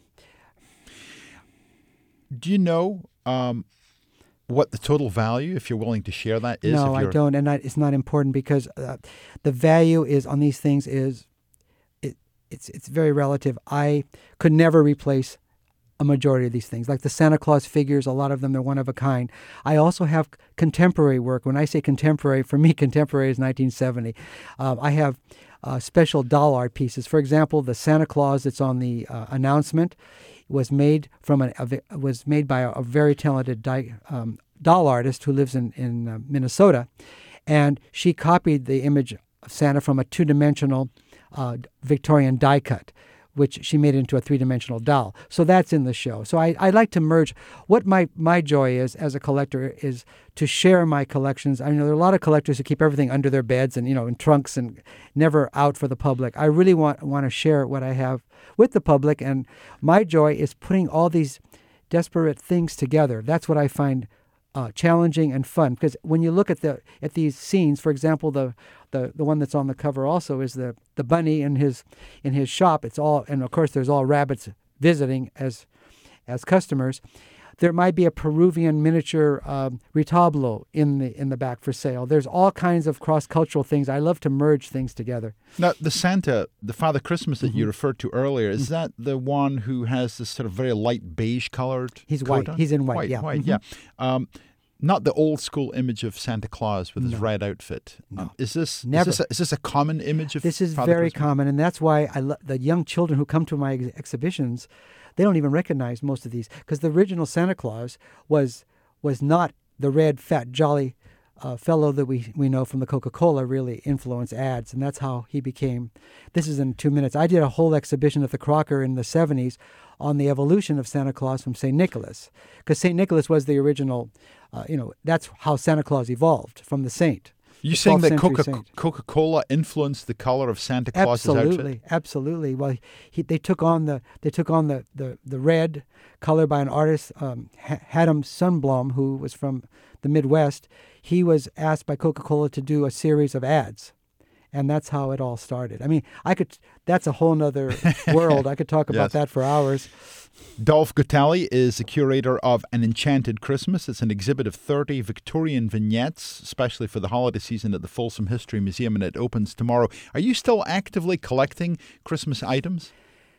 A: Do you know um, what the total value, if you're willing to share that, is?
G: No, I don't, and I, it's not important because uh, the value is on these things is it, it's it's very relative. I could never replace a majority of these things, like the Santa Claus figures. A lot of them, they're one of a kind. I also have contemporary work. When I say contemporary, for me, contemporary is nineteen seventy. Uh, I have uh, special doll art pieces. For example, the Santa Claus that's on the uh, announcement was made from an, a, was made by a, a very talented di, um, doll artist who lives in in uh, Minnesota, and she copied the image of Santa from a two-dimensional uh, Victorian die cut, which she made into a three-dimensional doll. So that's in the show. So I, I like to merge. What my, my joy is as a collector is to share my collections. I know there are a lot of collectors who keep everything under their beds and, you know, in trunks and never out for the public. I really want want to share what I have with the public, and my joy is putting all these disparate things together. That's what I find Uh, challenging and fun, because when you look at the at these scenes, for example, the, the the one that's on the cover also is the the bunny in his in his shop. It's all, and of course there's all rabbits visiting as as customers. There might be a Peruvian miniature um, retablo in the in the back for sale. There's all kinds of cross-cultural things. I love to merge things together.
A: Now, the Santa, the Father Christmas that mm-hmm. you referred to earlier, is mm-hmm. that the one who has this sort of very light beige-colored
G: He's
A: coat
G: white.
A: on?
G: He's in white,
A: white
G: yeah.
A: White,
G: mm-hmm.
A: yeah. Um, not the old-school image of Santa Claus with his
G: No.
A: red outfit.
G: No.
A: Um, is this
G: Never.
A: Is this, a, is this a common image of
G: This is
A: Father
G: very
A: Christmas?
G: common, and that's why I lo- the young children who come to my ex- exhibitions, they don't even recognize most of these, because the original Santa Claus was was not the red, fat, jolly uh, fellow that we, we know from the Coca-Cola really influence ads, and that's how he became. This is in two minutes. I did a whole exhibition at the Crocker in the seventies on the evolution of Santa Claus from Saint Nicholas, because Saint Nicholas was the original, uh, you know, that's how Santa Claus evolved from the saint.
A: You saying that
G: twelfth century
A: Coca-
G: saint.
A: Coca-Cola influenced the color of Santa Claus's
G: Absolutely,
A: outfit?
G: absolutely. Well, he, they took on the they took on the, the, the red color by an artist, um, Haddam Sundblom, who was from the Midwest. He was asked by Coca-Cola to do a series of ads, and that's how it all started. I mean, I could. That's a whole nother world. I could talk about
A: Yes.
G: that for hours.
A: Dolph Gutali is the curator of An Enchanted Christmas. It's an exhibit of thirty Victorian vignettes, especially for the holiday season at the Folsom History Museum, and it opens tomorrow. Are you still actively collecting Christmas items?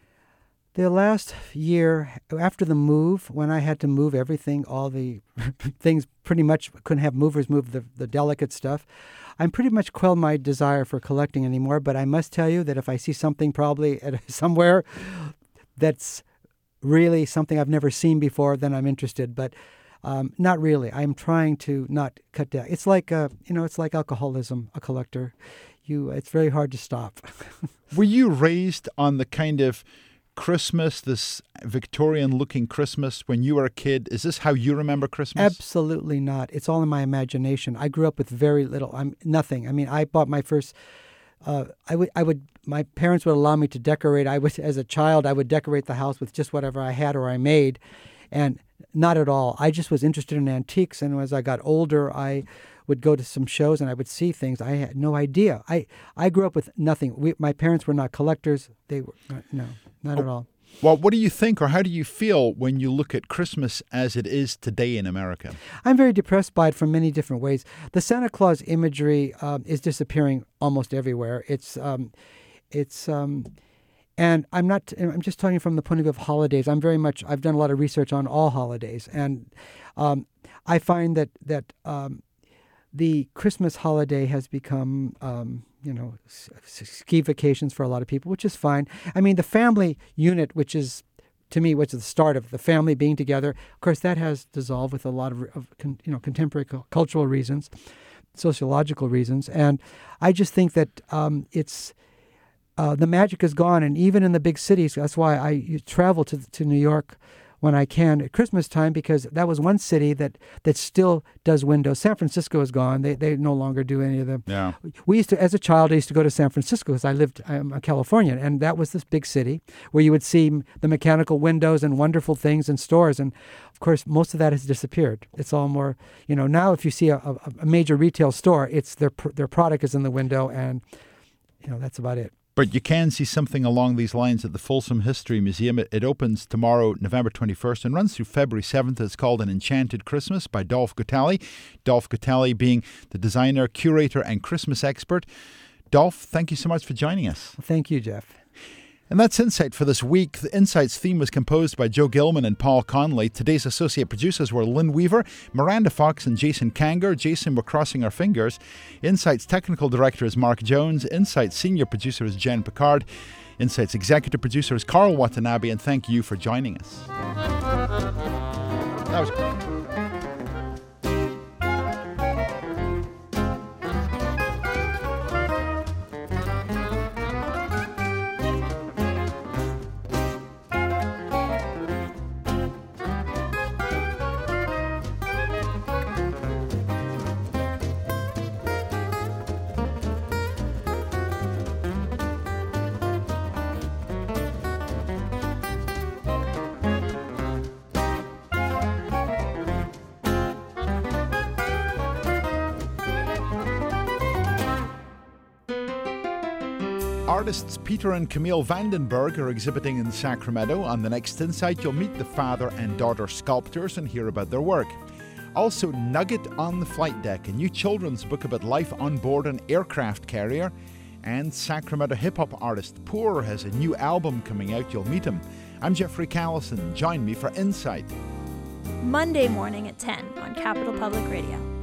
G: The last year, after the move, when I had to move everything, all the things pretty much couldn't have movers move the, the delicate stuff, I'm pretty much quelled my desire for collecting anymore. But I must tell you that if I see something probably at somewhere that's really something I've never seen before, then I'm interested. But um, not really. I'm trying to not cut down. It's like uh, you know, it's like alcoholism. A collector, you, it's very hard to stop.
A: Were you raised on the kind of Christmas, this Victorian-looking Christmas when you were a kid? Is this how you remember Christmas?
G: Absolutely not. It's all in my imagination. I grew up with very little. I'm nothing. I mean, I bought my first. Uh, I would. I would. My parents would allow me to decorate. I would, as a child, I would decorate the house with just whatever I had or I made, and not at all. I just was interested in antiques, and as I got older, I would go to some shows and I would see things. I had no idea. I, I grew up with nothing. We, my parents were not collectors. They were no, not
A: oh,
G: at all.
A: Well, what do you think, or how do you feel when you look at Christmas as it is today in America?
G: I'm very depressed by it from many different ways. The Santa Claus imagery um, is disappearing almost everywhere. It's, um, it's, um, and I'm not. I'm just talking from the point of view of holidays. I'm very much. I've done a lot of research on all holidays, and um, I find that that. Um, The Christmas holiday has become, um, you know, ski vacations for a lot of people, which is fine. I mean, the family unit, which is, to me, what's the start of the family being together, of course, that has dissolved with a lot of, of you know, contemporary cultural reasons, sociological reasons. And I just think that um, it's, uh, the magic is gone. And even in the big cities, that's why I travel to, to New York when I can at Christmas time, because that was one city that, that still does windows. San Francisco is gone. They they no longer do any of them.
A: Yeah.
G: We used to, as a child, I used to go to San Francisco because I lived, I'm a Californian, and that was this big city where you would see the mechanical windows and wonderful things in stores. And of course, most of that has disappeared. It's all more, you know, now if you see a, a, a major retail store, it's their their product is in the window, and, you know, that's about it.
A: But you can see something along these lines at the Folsom History Museum. It, it opens tomorrow, November twenty-first, and runs through February seventh. It's called An Enchanted Christmas by Dolph Gotali. Dolph Gotali being the designer, curator, and Christmas expert. Dolph, thank you so much for joining us.
G: Well, thank you, Jeff.
A: And that's Insight for this week. The Insight's theme was composed by Joe Gilman and Paul Conley. Today's associate producers were Lynn Weaver, Miranda Fox, and Jason Kanger. Jason, we're crossing our fingers. Insight's technical director is Mark Jones. Insight's senior producer is Jen Picard. Insight's executive producer is Carl Watanabe. And thank you for joining us. That was Artists Peter and Camille Vandenberg are exhibiting in Sacramento. On the next Insight, you'll meet the father and daughter sculptors and hear about their work. Also, Nugget on the Flight Deck, a new children's book about life on board an aircraft carrier. And Sacramento hip-hop artist Poor has a new album coming out. You'll meet him. I'm Jeffrey Callison. Join me for Insight.
H: Monday morning at ten on Capital Public Radio.